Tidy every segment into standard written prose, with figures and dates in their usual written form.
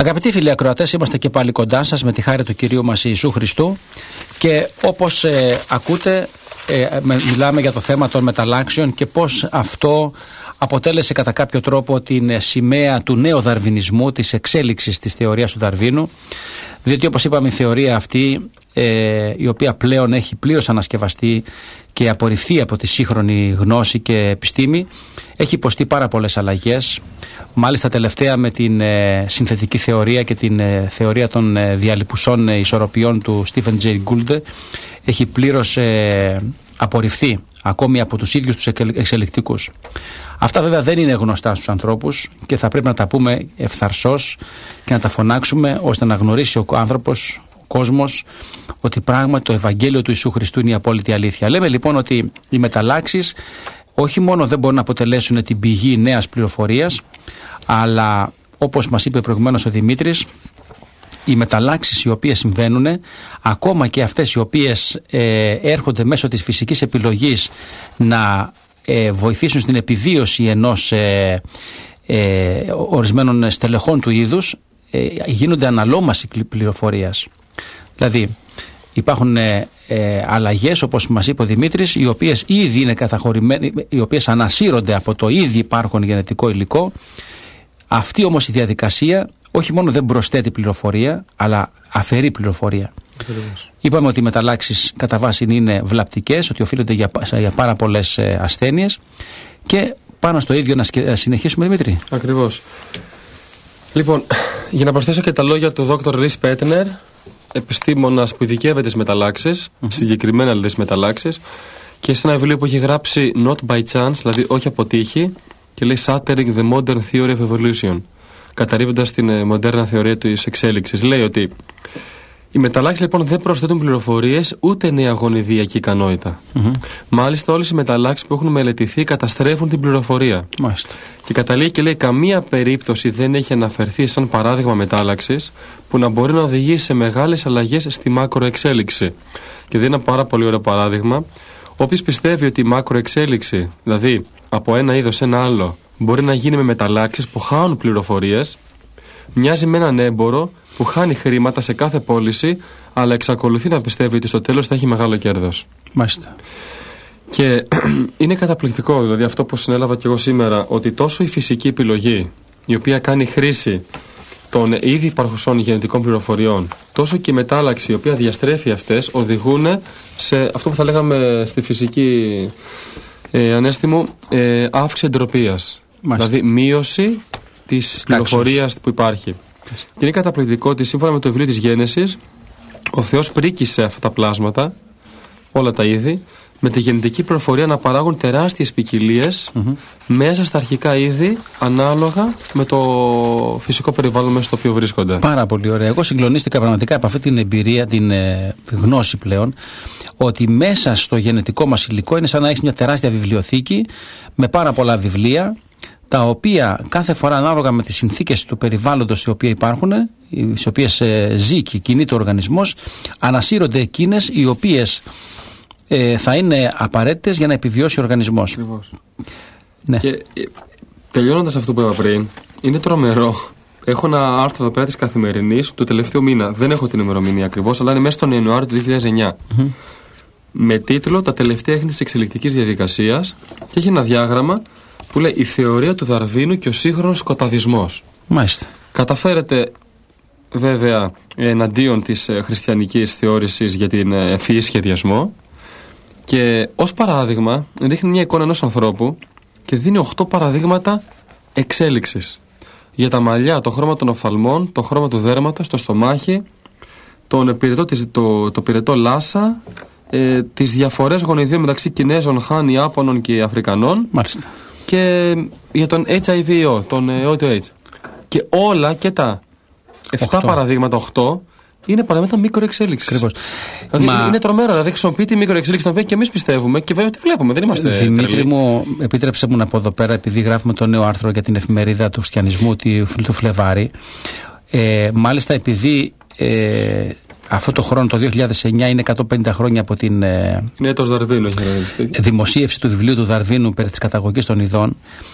Αγαπητοί φίλοι ακροατές, είμαστε και πάλι κοντά σας με τη χάρη του Κυρίου μας Ιησού Χριστού και όπως ακούτε μιλάμε για το θέμα των μεταλλάξεων και πώς αυτό αποτέλεσε κατά κάποιο τρόπο την σημαία του νέου δαρβινισμού, της εξέλιξης της θεωρίας του Δαρβίνου, διότι όπως είπαμε η θεωρία αυτή η οποία πλέον έχει πλήρως ανασκευαστεί και απορριφθεί από τη σύγχρονη γνώση και επιστήμη, έχει υποστεί πάρα πολλές αλλαγές. Μάλιστα τελευταία με την συνθετική θεωρία και την θεωρία των διαλειπουσών ισορροπιών του Stephen Jay Gould έχει πλήρως απορριφθεί ακόμη από τους ίδιους τους εξελικτικούς. Αυτά βέβαια δεν είναι γνωστά στους ανθρώπους και θα πρέπει να τα πούμε ευθαρσώς και να τα φωνάξουμε ώστε να γνωρίσει ο άνθρωπος, ο κόσμος, ότι πράγματι το Ευαγγέλιο του Ιησού Χριστού είναι η απόλυτη αλήθεια. Λέμε λοιπόν ότι οι μεταλλάξεις όχι μόνο δεν μπορούν να αποτελέσουν την πηγή νέας πληροφορίας, αλλά όπως μας είπε προηγουμένως ο Δημήτρης, οι μεταλλάξεις οι οποίες συμβαίνουν, ακόμα και αυτές οι οποίες έρχονται μέσω της φυσικής επιλογής να βοηθήσουν στην επιβίωση ενός ορισμένων στελεχών του είδους, γίνονται αναλόμαση πληροφορίας. Δηλαδή υπάρχουν αλλαγές, όπως μας είπε ο Δημήτρης, οι οποίες ήδη είναι καταχωρημένες, οι οποίες ανασύρονται από το ήδη υπάρχον γενετικό υλικό. Αυτή όμως η διαδικασία όχι μόνο δεν προσθέτει πληροφορία, αλλά αφαιρεί πληροφορία. Ακριβώς. Είπαμε ότι οι μεταλλάξεις κατά βάση είναι βλαπτικές, ότι οφείλονται για πάρα πολλές ασθένειες και πάνω στο ίδιο να συνεχίσουμε, Δημήτρη. Ακριβώς. Λοιπόν, για να προσθέσω και τα λόγια του Dr. Rhys Petner, επιστήμονας που ειδικεύεται στις μεταλλάξεις, συγκεκριμένα δηλαδή στις μεταλλάξεις, και σε ένα βιβλίο που έχει γράψει Not by Chance, δηλαδή όχι από τύχη, και λέει Shattering the Modern Theory of Evolution, καταρρίπτοντας την μοντέρνα θεωρία της εξέλιξης. Λέει ότι οι μεταλλάξεις λοιπόν δεν προσθέτουν πληροφορίες ούτε νέα γονιδιακή ικανότητα. Μάλιστα όλες οι μεταλλάξεις που έχουν μελετηθεί καταστρέφουν την πληροφορία. Μάλιστα. Και καταλήγει και λέει καμία περίπτωση δεν έχει αναφερθεί σαν παράδειγμα μετάλλαξης που να μπορεί να οδηγήσει σε μεγάλες αλλαγές στη μακροεξέλιξη. Και δίνει ένα πάρα πολύ ωραίο παράδειγμα. Όποιος πιστεύει ότι η μακροεξέλιξη, δηλαδή από ένα είδος σε ένα άλλο, μπορεί να γίνει με μεταλλάξεις που χάνουν πληροφορίες, μοιάζει με έναν έμπορο που χάνει χρήματα σε κάθε πώληση, αλλά εξακολουθεί να πιστεύει ότι στο τέλος θα έχει μεγάλο κέρδος. Μάλιστα. Και είναι καταπληκτικό, δηλαδή αυτό που συνέλαβα και εγώ σήμερα, ότι τόσο η φυσική επιλογή, η οποία κάνει χρήση των ήδη υπαρχουσών γενετικών πληροφοριών, τόσο και η μετάλλαξη, η οποία διαστρέφει αυτές, οδηγούν σε αυτό που θα λέγαμε στη φυσική Ανέστη μου, αύξηση εντροπίας. Δηλαδή μείωση της πληροφορίας που υπάρχει. Και είναι καταπληκτικό ότι σύμφωνα με το βιβλίο της Γένεσης, ο Θεός πρίκησε αυτά τα πλάσματα, όλα τα είδη, με τη γενετική πληροφορία να παράγουν τεράστιες ποικιλίες μέσα στα αρχικά είδη, ανάλογα με το φυσικό περιβάλλον μέσα στο οποίο βρίσκονται. Πάρα πολύ ωραία. Εγώ συγκλονίστηκα πραγματικά από αυτή την εμπειρία, την γνώση πλέον, ότι μέσα στο γενετικό μας υλικό είναι σαν να έχεις μια τεράστια βιβλιοθήκη με πάρα πολλά βιβλία, τα οποία κάθε φορά ανάλογα με τις συνθήκες του περιβάλλοντος στις οποίες υπάρχουν, στις οποίες ζει και κινείται ο οργανισμός, ανασύρονται εκείνες οι οποίες θα είναι απαραίτητες για να επιβιώσει ο οργανισμός. Ακριβώς. Ναι. Και τελειώνοντας αυτό που είπα πριν, είναι τρομερό. Έχω ένα άρθρο εδώ πέρα της Καθημερινής του τελευταίου μήνα. Δεν έχω την ημερομηνία ακριβώς, αλλά είναι μέσα στον Ιανουάριο του 2009. Με τίτλο «Τα τελευταία έθνη της εξελικτικής διαδικασίας» και έχει ένα διάγραμμα που λέει «Η θεωρία του Δαρβίνου και ο σύγχρονος σκοταδισμός». Μάλιστα. Καταφέρεται βέβαια εναντίον της χριστιανικής θεώρησης για την ευφυή σχεδιασμό. Και ως παράδειγμα δείχνει μια εικόνα ενός ανθρώπου και δίνει 8 παραδείγματα εξέλιξης. Για τα μαλλιά, το χρώμα των οφθαλμών, το χρώμα του δέρματος, το στομάχι, το πυρετό λάσα, τις διαφορές γονιδίων μεταξύ Κινέζων, Χάν, Ιάπωνων και Αφρικανών. Μάλιστα. Και για τον HIV, τον OTH. Και όλα και τα 7 παραδείγματα, 8, είναι παραδείγματα μικροεξέλιξη. Δηλαδή είναι τρομερό. Δηλαδή χρησιμοποιεί τη μικροεξέλιξη την οποία και εμείς πιστεύουμε και βέβαια τη βλέπουμε. Δεν είμαστε. Δημήτρη μου, επίτρεψε μου να πω εδώ πέρα, επειδή γράφουμε το νέο άρθρο για την εφημερίδα του χριστιανισμού του Φλεβάρη. Μάλιστα, επειδή αυτό το χρόνο, το 2009, είναι 150 χρόνια από την Δαρβίνου, δημοσίευση του βιβλίου του Δαρβίνου περί της καταγωγής των ειδών.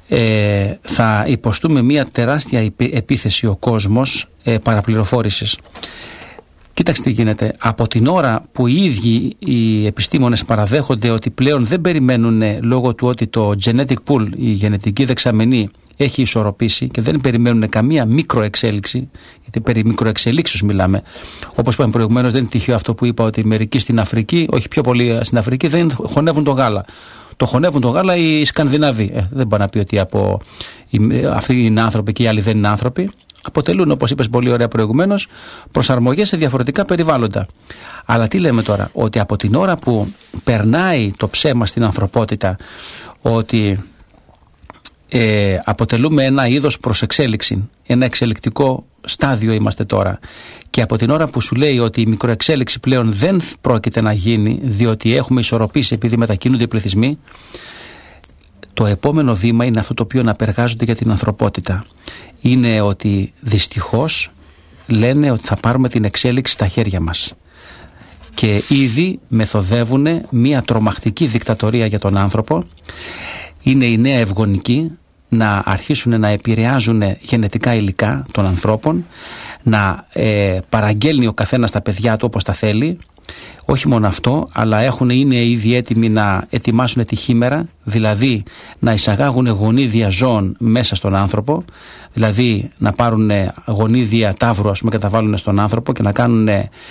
θα υποστούμε μια τεράστια επίθεση ο κόσμος παραπληροφόρησης. Κοίταξτε τι γίνεται. Από την ώρα που οι ίδιοι οι επιστήμονες παραδέχονται ότι πλέον δεν περιμένουν, λόγω του ότι το genetic pool, η γενετική δεξαμενή, έχει ισορροπήσει και δεν περιμένουν καμία μικροεξέλιξη, γιατί περί μικροεξελίξεως μιλάμε. Όπως είπαμε προηγουμένως, δεν είναι τυχαίο αυτό που είπα, ότι μερικοί στην Αφρική, όχι πιο πολλοί στην Αφρική, δεν χωνεύουν το γάλα. Το χωνεύουν το γάλα οι Σκανδιναβοί. Δεν μπορεί να πει ότι αυτοί είναι άνθρωποι και οι άλλοι δεν είναι άνθρωποι. Αποτελούν, όπως είπες πολύ ωραία προηγουμένως, προσαρμογές σε διαφορετικά περιβάλλοντα. Αλλά τι λέμε τώρα, ότι από την ώρα που περνάει το ψέμα στην ανθρωπότητα ότι αποτελούμε ένα είδος προς εξέλιξη, ένα εξελικτικό στάδιο είμαστε τώρα, και από την ώρα που σου λέει ότι η μικροεξέλιξη πλέον δεν πρόκειται να γίνει διότι έχουμε ισορροπήσει επειδή μετακινούνται οι πληθυσμοί, το επόμενο βήμα είναι αυτό το οποίο απεργάζονται για την ανθρωπότητα. Είναι ότι δυστυχώς λένε ότι θα πάρουμε την εξέλιξη στα χέρια μας. Και ήδη μεθοδεύουν μια τρομακτική δικτατορία για τον άνθρωπο. Είναι η νέα ευγονική, να αρχίσουν να επηρεάζουν γενετικά υλικά των ανθρώπων, να παραγγέλνει ο καθένας τα παιδιά του όπως τα θέλει. Όχι μόνο αυτό, αλλά είναι ήδη έτοιμοι να ετοιμάσουν τη χήμερα, δηλαδή να εισαγάγουν γονίδια ζώων μέσα στον άνθρωπο, δηλαδή να πάρουν γονίδια ταύρου, ας πούμε, και τα βάλουν στον άνθρωπο και να κάνουν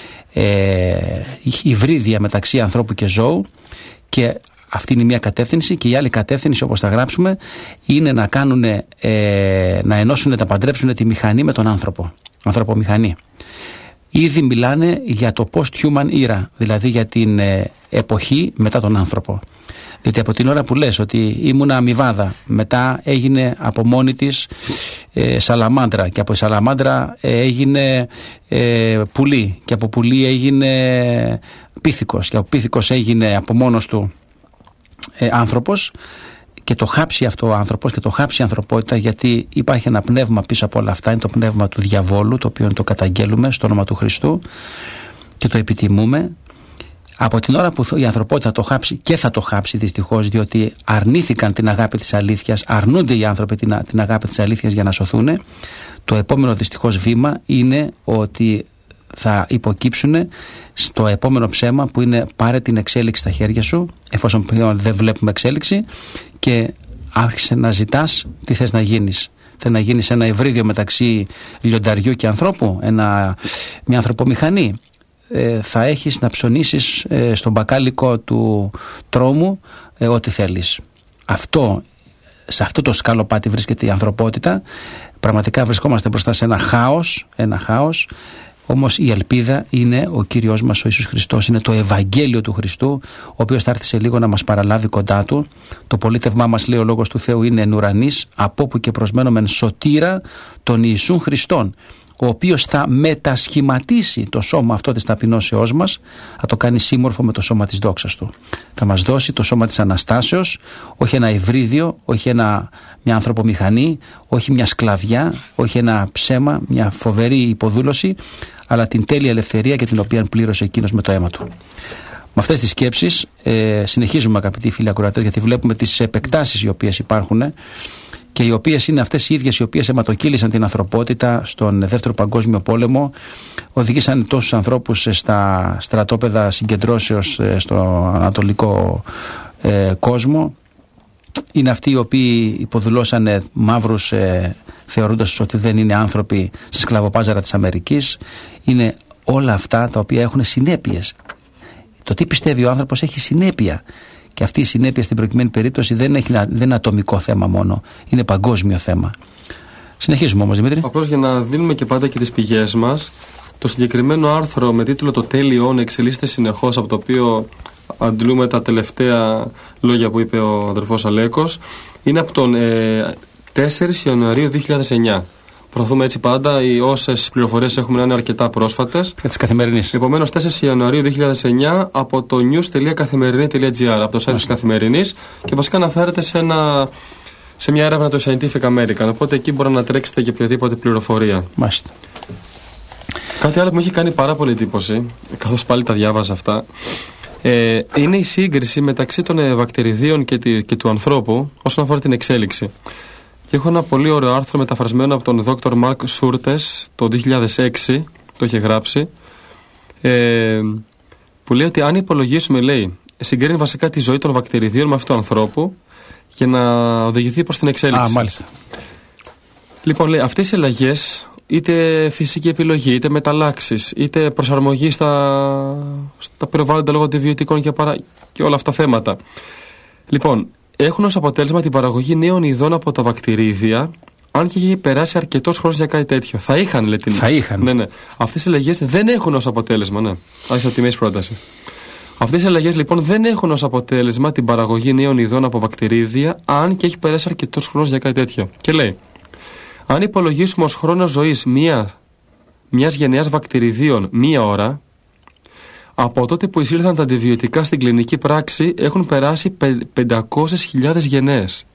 υβρίδια μεταξύ ανθρώπου και ζώου. Και αυτή είναι μια κατεύθυνση, και η άλλη κατεύθυνση, όπως θα γράψουμε, είναι να να ενώσουν, να παντρέψουν τη μηχανή με τον άνθρωπο, ανθρωπομηχανή. Ήδη μιλάνε για το post-human era, δηλαδή για την εποχή μετά τον άνθρωπο. Διότι από την ώρα που λες ότι ήμουνα αμοιβάδα, μετά έγινε από μόνη της σαλαμάντρα, και από σαλαμάντρα έγινε πουλί, και από πουλί έγινε πίθηκος, και από πίθηκος έγινε από μόνος του άνθρωπος, και το χάψει αυτό ο άνθρωπος και το χάψει η ανθρωπότητα, γιατί υπάρχει ένα πνεύμα πίσω από όλα αυτά, είναι το πνεύμα του διαβόλου, το οποίο το καταγγέλουμε στο όνομα του Χριστού και το επιτιμούμε. Από την ώρα που η ανθρωπότητα το χάψει, και θα το χάψει δυστυχώς, διότι αρνήθηκαν την αγάπη της αλήθειας, αρνούνται οι άνθρωποι την αγάπη της αλήθειας για να σωθούν, το επόμενο δυστυχώς βήμα είναι ότι θα υποκύψουν στο επόμενο ψέμα, που είναι πάρε την εξέλιξη στα χέρια σου, εφόσον δεν βλέπουμε εξέλιξη, και άρχισε να ζητάς τι θες να γίνεις. Θες να γίνεις ένα υβρίδιο μεταξύ λιονταριού και ανθρώπου, μια ανθρωπομηχανή. Θα έχεις να ψωνίσεις στον μπακάλικο του τρόμου ό,τι θέλεις. Σε αυτό το σκαλοπάτι βρίσκεται η ανθρωπότητα. Πραγματικά βρισκόμαστε μπροστά σε ένα χάος. Όμως η ελπίδα είναι ο Κύριος μας ο Ιησούς Χριστός, είναι το Ευαγγέλιο του Χριστού, ο οποίος θα έρθει σε λίγο να μας παραλάβει κοντά του. Το πολίτευμά μας, λέει ο Λόγος του Θεού, είναι εν ουρανής, από όπου και προσμένομεν σωτήρα τον Ιησούν Χριστόν, ο οποίος θα μετασχηματίσει το σώμα αυτό της ταπεινώσεώς μας, θα το κάνει σύμμορφο με το σώμα της δόξας του. Θα μας δώσει το σώμα της Αναστάσεως, όχι ένα υβρίδιο, όχι μια ανθρωπομηχανή, όχι μια σκλαβιά, όχι ένα ψέμα, μια φοβερή υποδούλωση, αλλά την τέλεια ελευθερία, και την οποία πλήρωσε εκείνος με το αίμα του. Με αυτές τις σκέψεις συνεχίζουμε, αγαπητοί φίλοι ακροατές, γιατί βλέπουμε τις επεκτάσεις οι οποίες υπάρχουν, και οι οποίες είναι αυτές οι ίδιες οι οποίες αιματοκύλησαν την ανθρωπότητα στον Δεύτερο Παγκόσμιο Πόλεμο, οδηγήσαν τόσους ανθρώπους στα στρατόπεδα συγκεντρώσεως στο ανατολικό κόσμο. Είναι αυτοί οι οποίοι υποδουλώσανε μαύρους, θεωρώντας ότι δεν είναι άνθρωποι, στα σκλαβοπάζαρα της Αμερικής. Είναι όλα αυτά τα οποία έχουν συνέπειες. Το τι πιστεύει ο άνθρωπος έχει συνέπεια. Και αυτή η συνέπεια στην προκειμένη περίπτωση δεν είναι ατομικό θέμα μόνο, είναι παγκόσμιο θέμα. Συνεχίζουμε όμως, Δημήτρη. Απλώς για να δίνουμε και πάντα και τις πηγές μας, το συγκεκριμένο άρθρο με τίτλο «Το τέλειον εξελίσσεται συνεχώς», από το οποίο αντλούμε τα τελευταία λόγια που είπε ο αδερφός Αλέκος, είναι από τον 4 Ιανουαρίου 2009. Προσπαθούμε έτσι πάντα όσες πληροφορίες έχουμε να είναι αρκετά πρόσφατες. Για τις καθημερινής. Επομένως, 4 Ιανουαρίου 2009 από το news.καθημερινή.gr, από το site της Καθημερινής, και βασικά αναφέρεται σε μια έρευνα του Scientific American. Οπότε εκεί μπορεί να τρέξετε και οποιαδήποτε πληροφορία. Μάλιστα. Κάτι άλλο που μου έχει κάνει πάρα πολύ εντύπωση, καθώς πάλι τα διάβαζα αυτά, Είναι η σύγκριση μεταξύ των βακτηριδίων και του ανθρώπου όσον αφορά την εξέλιξη. Και έχω ένα πολύ ωραίο άρθρο μεταφρασμένο από τον Dr. Mark Surtes το 2006, το είχε γράψει, που λέει ότι αν υπολογίσουμε, λέει, συγκρίνει βασικά τη ζωή των βακτηριδίων με αυτού του ανθρώπου για να οδηγηθεί προς την εξέλιξη. Μάλιστα. Λοιπόν, λέει, αυτές οι αλλαγές, είτε φυσική επιλογή, είτε μεταλλάξεις, είτε προσαρμογή στα περιβάλλοντα λόγω αντιβιωτικών και όλα αυτά τα θέματα. Λοιπόν, έχουν ως αποτέλεσμα την παραγωγή νέων ειδών από τα βακτηρίδια, αν και έχει περάσει αρκετός χρόνος για κάτι τέτοιο. Θα είχαν, λέει. Θα είχαν. Ναι. Αυτές οι αλλαγές δεν έχουν ως αποτέλεσμα, ναι. Άρχισα από τη μέση πρόταση. Αυτές οι αλλαγές λοιπόν δεν έχουν ως αποτέλεσμα την παραγωγή νέων ειδών από βακτηρίδια, αν και έχει περάσει αρκετός χρόνος για κάτι τέτοιο. Και λέει, αν υπολογίσουμε ως χρόνο ζωής μιας γενεάς βακτηριδίων 1 ώρα, από τότε που εισήλθαν τα αντιβιωτικά στην κλινική πράξη έχουν περάσει 500.000 γενναίες.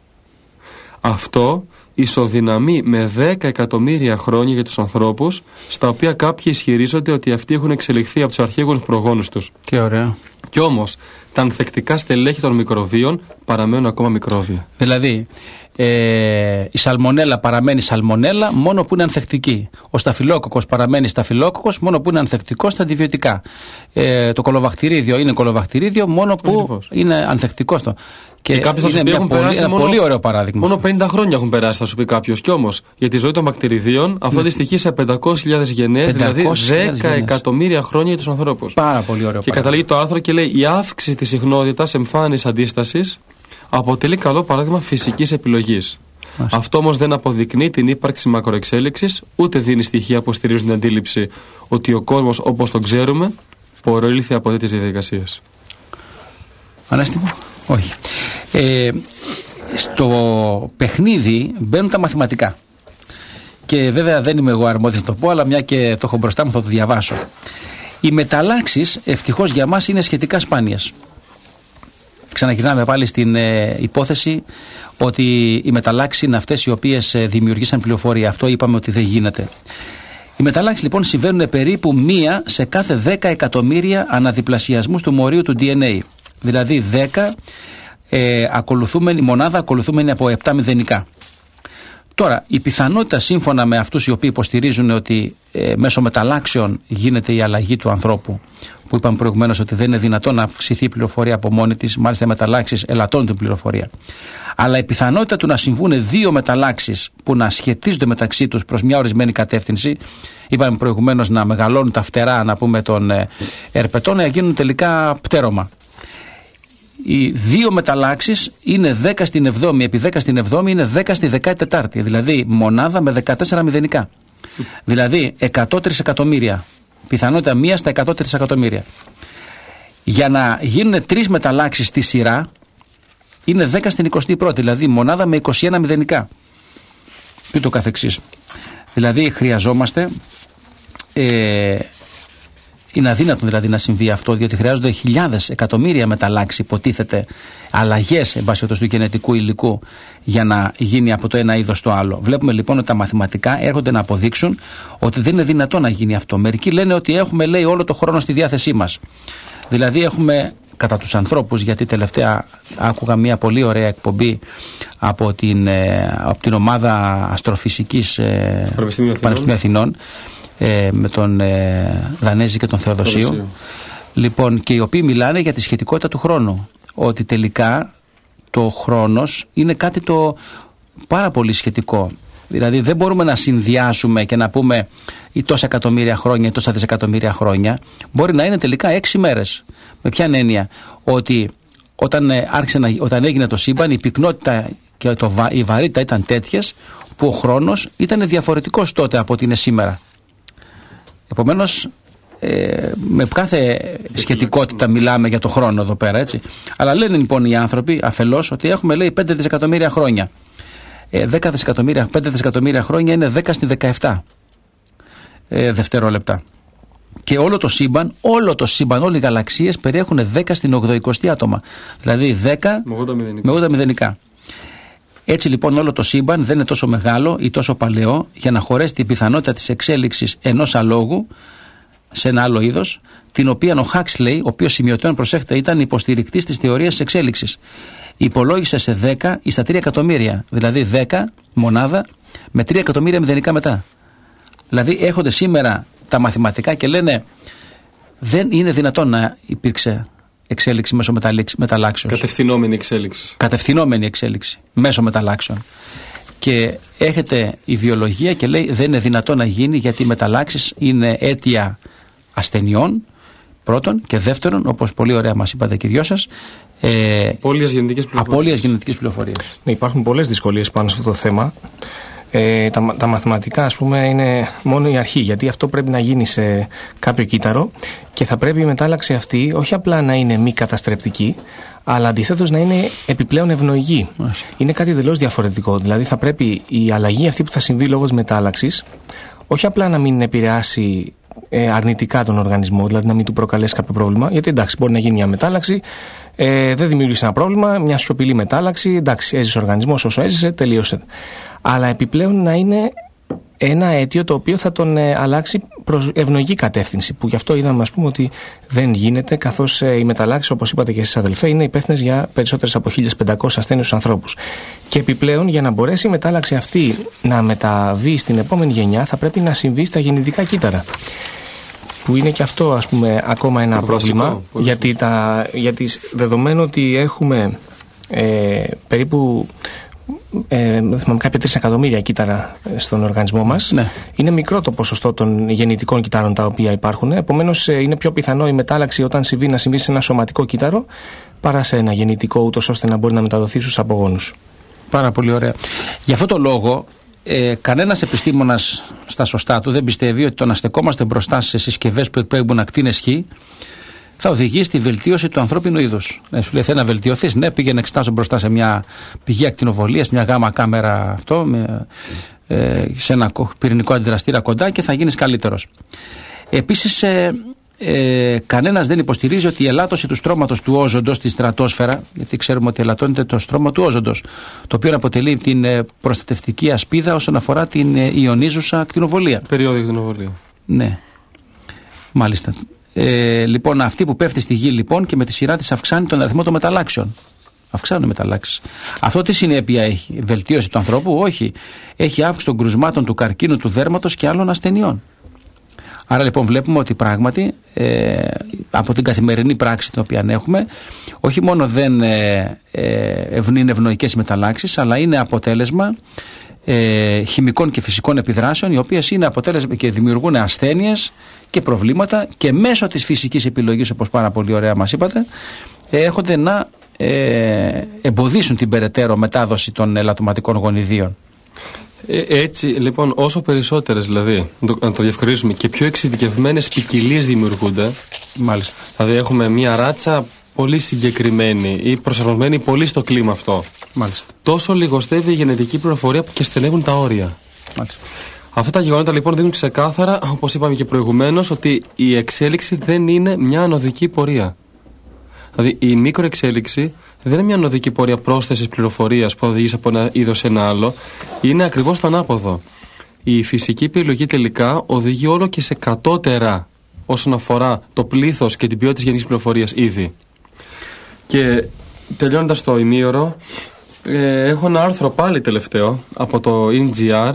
Αυτό ισοδυναμεί με 10 εκατομμύρια χρόνια για τους ανθρώπους, στα οποία κάποιοι ισχυρίζονται ότι αυτοί έχουν εξελιχθεί από τους αρχαίγονους προγόνους τους. Τι ωραία. Κι όμως, τα ανθεκτικά στελέχη των μικροβίων παραμένουν ακόμα μικρόβια. Δηλαδή, η σαλμονέλα παραμένει σαλμονέλα μόνο που είναι ανθεκτική. Ο σταφυλόκοκος παραμένει σταφυλόκοκος μόνο που είναι ανθεκτικό στα αντιβιωτικά. Το κολοβακτηρίδιο είναι κολοβακτηρίδιο μόνο που Ακριβώς. είναι ανθεκτικό στο. Και κάποιοι θα σου πει ένα πολύ ωραίο παράδειγμα. Μόνο 50 χρόνια έχουν περάσει, θα σου πει κάποιος. Κι όμως, για τη ζωή των βακτηριδίων, αυτό αντιστοιχεί σε 500.000 γενναίες, δηλαδή 10 εκατομμύρια χρόνια για τους ανθρώπους. Πάρα πολύ ωραίο. Και καταλήγει το άρθρο και λέει: η αύξηση της συχνότητας εμφάνισης αντίστασης αποτελεί καλό παράδειγμα φυσικής επιλογής. Αυτό όμως δεν αποδεικνύει την ύπαρξη μακροεξέλιξης, ούτε δίνει στοιχεία που στηρίζουν την αντίληψη ότι ο κόσμος όπως τον ξέρουμε προήλθε από τέτοιες διαδικασίες. Ανάστημα. Όχι. Στο παιχνίδι μπαίνουν τα μαθηματικά. Και βέβαια δεν είμαι εγώ αρμόδιος να το πω, αλλά μια και το έχω μπροστά μου θα το διαβάσω. Οι μεταλλάξεις ευτυχώς για μας είναι σχετικά σπάνιες. Ξαναγυρνάμε πάλι στην υπόθεση ότι οι μεταλλάξεις είναι αυτές οι οποίες δημιουργήσαν πληροφορία. Αυτό είπαμε ότι δεν γίνεται. Οι μεταλλάξεις λοιπόν συμβαίνουν περίπου 1 σε κάθε 10 εκατομμύρια αναδιπλασιασμούς του μορίου του DNA. Δηλαδή 10 η μονάδα ακολουθούμενη από 7 μηδενικά. Τώρα, η πιθανότητα σύμφωνα με αυτούς οι οποίοι υποστηρίζουν ότι μέσω μεταλλάξεων γίνεται η αλλαγή του ανθρώπου, που είπαμε προηγουμένως ότι δεν είναι δυνατόν να αυξηθεί η πληροφορία από μόνη της, μάλιστα οι μεταλλάξεις ελαττώνουν την πληροφορία. Αλλά η πιθανότητα του να συμβούν 2 μεταλλάξεις που να σχετίζονται μεταξύ τους προς μια ορισμένη κατεύθυνση, είπαμε προηγουμένως να μεγαλώνουν τα φτερά, να πούμε, των ερπετών, να γίνουν τελικά πτέρωμα. Οι 2 μεταλλάξεις είναι 10 στην 7η, επί 10 στην 7η είναι 10 στη 14η, δηλαδή μονάδα με 14 μηδενικά. Δηλαδή 100 τρισεκατομμύρια. Πιθανότητα 1 στα 100 τρισεκατομμύρια. Για να γίνουν 3 μεταλλάξεις στη σειρά είναι 10 στην 21η, δηλαδή μονάδα με 21 μηδενικά. Και το καθεξής. Δηλαδή χρειαζόμαστε... είναι αδύνατο δηλαδή να συμβεί αυτό, διότι χρειάζονται χιλιάδες εκατομμύρια μεταλλάξεις, υποτίθεται, αλλαγές εν πάση περιπτώσει του γενετικού υλικού για να γίνει από το ένα είδος στο άλλο. Βλέπουμε λοιπόν ότι τα μαθηματικά έρχονται να αποδείξουν ότι δεν είναι δυνατό να γίνει αυτό. Μερικοί λένε ότι έχουμε, λέει, όλο το χρόνο στη διάθεσή μας. Δηλαδή έχουμε κατά τους ανθρώπους, γιατί τελευταία άκουγα μια πολύ ωραία εκπομπή από την ομάδα αστροφυσικής Πανεπιστημίου Αθηνών, με τον Δανέζη και τον Θεοδοσίου. Λοιπόν, και οι οποίοι μιλάνε για τη σχετικότητα του χρόνου, ότι τελικά το χρόνος είναι κάτι το πάρα πολύ σχετικό. Δηλαδή δεν μπορούμε να συνδυάσουμε και να πούμε ή τόσα εκατομμύρια χρόνια ή τόσα δισεκατομμύρια χρόνια. Μπορεί να είναι τελικά 6 μέρες. Με ποια έννοια? Ότι όταν έγινε το σύμπαν, η πυκνότητα και η βαρύτητα ήταν τέτοιες που ο χρόνος ήταν διαφορετικός τότε από ότι είναι σήμερα. Επομένως, με κάθε σχετικότητα μιλάμε για το χρόνο εδώ πέρα, έτσι. Αλλά λένε λοιπόν οι άνθρωποι αφελώς ότι έχουμε, λέει, 5 δισεκατομμύρια χρόνια. 5 δισεκατομμύρια χρόνια είναι 10 στη 17 δευτερόλεπτα. Και όλο το σύμπαν, όλες οι γαλαξίες περιέχουν 10 στην 80 άτομα. Δηλαδή 10 με 80 μηδενικά. Έτσι λοιπόν όλο το σύμπαν δεν είναι τόσο μεγάλο ή τόσο παλαιό για να χωρέσει την πιθανότητα της εξέλιξης ενός αλόγου σε ένα άλλο είδος, την οποία ο Huxley, ο οποίος σημειωτέων, προσέχετε, ήταν υποστηρικτής της θεωρίας της εξέλιξης, υπολόγισε σε 10 ή στα 3 εκατομμύρια. Δηλαδή 10 μονάδα με 3 εκατομμύρια μηδενικά μετά. Δηλαδή έρχονται σήμερα τα μαθηματικά και λένε δεν είναι δυνατόν να υπήρξε εξέλιξη μέσω μεταλλάξεως. Κατευθυνόμενη εξέλιξη μέσω μεταλλάξεων. Και έρχεται η βιολογία και λέει δεν είναι δυνατόν να γίνει, γιατί οι μεταλλάξεις είναι αίτια ασθενειών, πρώτον, και δεύτερον, όπως πολύ ωραία μας είπατε και οι δυο σας, απώλειας γενετικής πληροφορίας. Ναι, υπάρχουν πολλές δυσκολίες πάνω σε αυτό το θέμα. Τα μαθηματικά, ας πούμε, είναι μόνο η αρχή, γιατί αυτό πρέπει να γίνει σε κάποιο κύτταρο και θα πρέπει η μετάλλαξη αυτή όχι απλά να είναι μη καταστρεπτική, αλλά αντιθέτως να είναι επιπλέον ευνοϊκή. Είναι κάτι τελώς διαφορετικό. Δηλαδή θα πρέπει η αλλαγή αυτή που θα συμβεί λόγω της μετάλλαξης όχι απλά να μην επηρεάσει αρνητικά τον οργανισμό, δηλαδή να μην του προκαλέσει κάποιο πρόβλημα, γιατί εντάξει, μπορεί να γίνει μια μετάλλαξη, δεν δημιούργησε ένα πρόβλημα, μια σιωπηλή μετάλλαξη, εντάξει, έζησε ο οργανισμός όσο έζησε, τελείωσε. Αλλά επιπλέον να είναι ένα αίτιο το οποίο θα τον αλλάξει προς ευνοϊκή κατεύθυνση, που γι' αυτό είδαμε, ας πούμε, ότι δεν γίνεται, καθώς οι μεταλλάξεις, όπως είπατε και εσείς αδελφέ, είναι υπεύθυνες για περισσότερες από 1.500 ασθένειες στους ανθρώπους. Και επιπλέον, για να μπορέσει η μετάλλαξη αυτή να μεταβεί στην επόμενη γενιά, θα πρέπει να συμβεί στα γεννητικά κύτταρα. Που είναι και αυτό, ας πούμε, ακόμα ένα πρόβλημα, γιατί δεδομένου ότι έχουμε περίπου κάποια 3 εκατομμύρια κύτταρα στον οργανισμό μας, ναι, είναι μικρό το ποσοστό των γεννητικών κυττάρων τα οποία υπάρχουν. Επομένως, είναι πιο πιθανό η μετάλλαξη όταν συμβεί να συμβεί σε ένα σωματικό κύτταρο παρά σε ένα γεννητικό, ούτως ώστε να μπορεί να μεταδοθεί στους απογόνους. Πάρα πολύ ωραία. Γι' αυτό το λόγο, κανένας επιστήμονας στα σωστά του δεν πιστεύει ότι το να στεκόμαστε μπροστά σε συσκευές που εκπέμπουν ακτίνες Χ θα οδηγεί στη βελτίωση του ανθρώπινου είδους. Σου λέει, θέλει να βελτιωθείς, ναι, πήγαινε εξετάσου μπροστά σε μια πηγή ακτινοβολίας, μια γάμα κάμερα αυτό, σε ένα πυρηνικό αντιδραστήρα κοντά και θα γίνεις καλύτερος. Επίσης, κανένας δεν υποστηρίζει ότι η ελάττωση του στρώματος του όζοντος στη στρατόσφαιρα, γιατί ξέρουμε ότι ελαττώνεται το στρώμα του όζοντος, το οποίο αποτελεί την προστατευτική ασπίδα όσον αφορά την ιονίζουσα ακτινοβολία. Περιόδια ακτινοβολία. Ναι, μάλιστα. Λοιπόν, αυτή που πέφτει στη γη, λοιπόν, και με τη σειρά της αυξάνει τον αριθμό των μεταλλάξεων. Αυξάνουν οι μεταλλάξεις. Αυτό τι συνέπεια έχει? Βελτίωση του ανθρώπου? Όχι. Έχει αύξηση των κρουσμάτων του καρκίνου, του δέρματος και άλλων ασθενειών. Άρα λοιπόν βλέπουμε ότι πράγματι από την καθημερινή πράξη την οποία έχουμε, όχι μόνο δεν είναι ευνοϊκές οι μεταλλάξεις, αλλά είναι αποτέλεσμα χημικών και φυσικών επιδράσεων, οι οποίες είναι αποτέλεσμα και δημιουργούν ασθένειες και προβλήματα, και μέσω της φυσικής επιλογής, όπως πάρα πολύ ωραία μας είπατε, έρχονται να εμποδίσουν την περαιτέρω μετάδοση των ελαττωματικών γονιδίων. Έτσι, λοιπόν, όσο περισσότερες, δηλαδή, να το διευκρινίσουμε, και πιο εξειδικευμένες ποικιλίες δημιουργούνται. Μάλιστα. Δηλαδή, έχουμε μία ράτσα πολύ συγκεκριμένη ή προσαρμοσμένη πολύ στο κλίμα αυτό. Μάλιστα. Τόσο λιγοστεύει η γενετική πληροφορία και στενεύουν τα όρια. Μάλιστα. Αυτά τα γεγονότα λοιπόν δίνουν ξεκάθαρα, όπως είπαμε και προηγουμένως, ότι η εξέλιξη δεν είναι μια ανωδική πορεία. Δηλαδή, η μικροεξέλιξη δεν είναι μια ανωδική πορεία πρόσθεσης πληροφορίας που οδηγεί από ένα είδος σε ένα άλλο. Είναι ακριβώς το ανάποδο. Η φυσική επιλογή τελικά οδηγεί όλο και σε κατώτερα όσον αφορά το πλήθος και την ποιότητα της γενικής πληροφορίας ήδη. Και τελειώνοντας το ημίωρο, έχω ένα άρθρο πάλι τελευταίο από το NGR,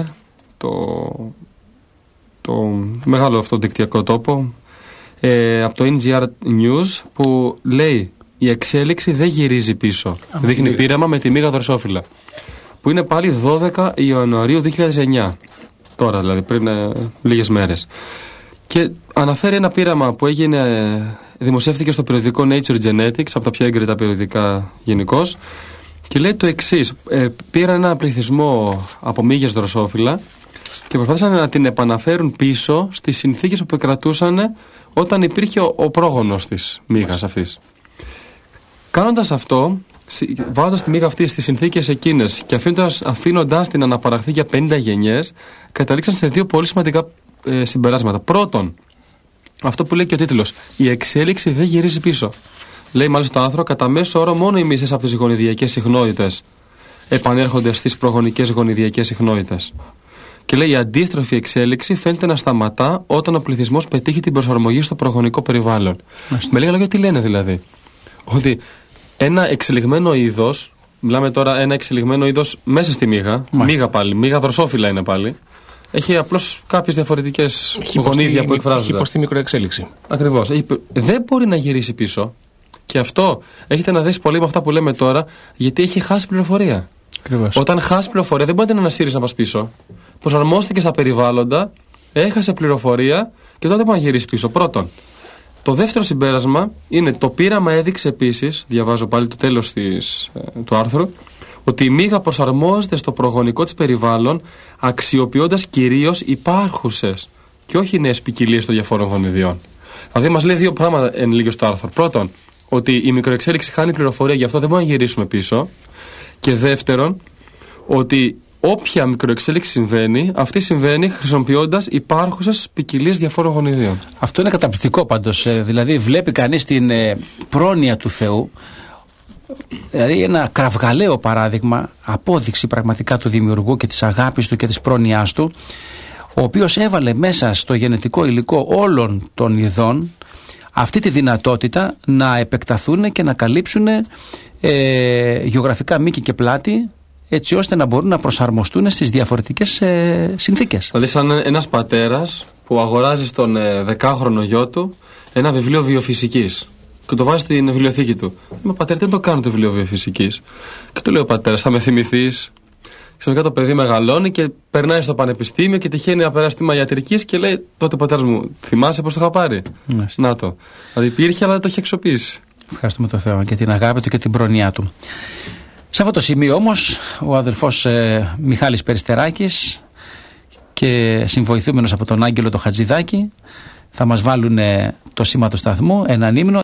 το μεγάλο αυτό δικτυακό τόπο, από το NGR News, που λέει η εξέλιξη δεν γυρίζει πίσω. Δείχνει πείραμα με τη μίγα δροσόφυλλα, που είναι πάλι 12 Ιανουαρίου 2009, τώρα δηλαδή πριν λίγες μέρες, και αναφέρει ένα πείραμα που δημοσιεύτηκε στο περιοδικό Nature Genetics, από τα πιο έγκριτα περιοδικά γενικώς, και λέει το εξής: πήραν ένα πληθυσμό από μύγες δροσόφυλλα και προσπάθησαν να την επαναφέρουν πίσω στις συνθήκες που κρατούσαν όταν υπήρχε ο πρόγονος της μύγας αυτής. Κάνοντας αυτό, βάζοντας τη μύγα αυτή στις συνθήκες εκείνες και αφήνοντας την να αναπαραχθεί για 50 γενιές, καταλήξαν σε δύο πολύ σημαντικά συμπεράσματα. Πρώτον, αυτό που λέει και ο τίτλος, η εξέλιξη δεν γυρίζει πίσω. Λέει μάλιστα το άνθρωπο, κατά μέσο όρο μόνο οι μισές από τις γονιδιακές συχνότητες επανέρχονται στις προγονικές γονιδιακές συχνότητες. Και λέει: η αντίστροφη εξέλιξη φαίνεται να σταματά όταν ο πληθυσμός πετύχει την προσαρμογή στο προγονικό περιβάλλον. Με λίγα λόγια, τι λένε δηλαδή? Ότι ένα εξελιγμένο είδος, μιλάμε τώρα ένα εξελιγμένο είδος μέσα στη μύγα, μύγα πάλι, μύγα δροσόφυλλα είναι πάλι, έχει απλώς κάποιες διαφορετικές γονίδια που εκφράζονται. Έχει υποστεί μικροεξέλιξη. Ακριβώς. Δεν μπορεί να γυρίσει πίσω. Και αυτό έχετε να δέσει πολύ με αυτά που λέμε τώρα, γιατί έχει χάσει πληροφορία. Ακριβώς. Όταν χάσει πληροφορία, δεν μπορείτε να ανασύρεις να πας πίσω. Προσαρμόστηκε στα περιβάλλοντα, έχασε πληροφορία και τότε δεν μπορεί να γυρίσει πίσω. Πρώτον. Το δεύτερο συμπέρασμα είναι: το πείραμα έδειξε επίσης, διαβάζω πάλι το τέλος του άρθρου, ότι η μύγα προσαρμόζεται στο προγονικό της περιβάλλον αξιοποιώντας κυρίως υπάρχουσες και όχι νέες ποικιλίες των διαφόρων γονιδιών. Δηλαδή, μας λέει δύο πράγματα εν λίγω στο άρθρο. Πρώτον, ότι η μικροεξέλιξη χάνει πληροφορία, γι' αυτό δεν μπορούμε να γυρίσουμε πίσω. Και δεύτερον, ότι όποια μικροεξέλιξη συμβαίνει, αυτή συμβαίνει χρησιμοποιώντας υπάρχουσες ποικιλίες διαφόρων γονιδίων. Αυτό είναι καταπληκτικό πάντως. Δηλαδή, βλέπει κανείς την πρόνοια του Θεού. Δηλαδή, ένα κραυγαλαίο παράδειγμα, απόδειξη πραγματικά του δημιουργού και της αγάπης του και της πρόνοιάς του, ο οποίος έβαλε μέσα στο γενετικό υλικό όλων των ειδών αυτή τη δυνατότητα να επεκταθούν και να καλύψουν γεωγραφικά μήκη και πλάτη, έτσι ώστε να μπορούν να προσαρμοστούν στις διαφορετικές συνθήκες. Δηλαδή, σαν ένας πατέρας που αγοράζει στον 10χρονο γιο του ένα βιβλίο βιοφυσικής και το βάζει στην βιβλιοθήκη του. Μα πατέρα, δεν το κάνω το βιβλίο βιοφυσικής. Και του λέει ο πατέρας: θα με θυμηθείς. Ξαφνικά το παιδί μεγαλώνει και περνάει στο πανεπιστήμιο και τυχαίνει να περάσει τμήμα ιατρικής και λέει: τότε ο πατέρας μου, θυμάσαι πώς το είχα πάρει? Να το. Δηλαδή υπήρχε, αλλά δεν το έχει εξοπλίσει. Ευχαριστούμε τον Θεό και την αγάπη του και την προνοιά του. Σε αυτό το σημείο όμως, ο αδελφός Μιχάλης Περιστεράκης και συμβοηθούμενος από τον Άγγελο το Χατζηδάκη θα μας βάλουν το σήμα του σταθμού, έναν ύμνο.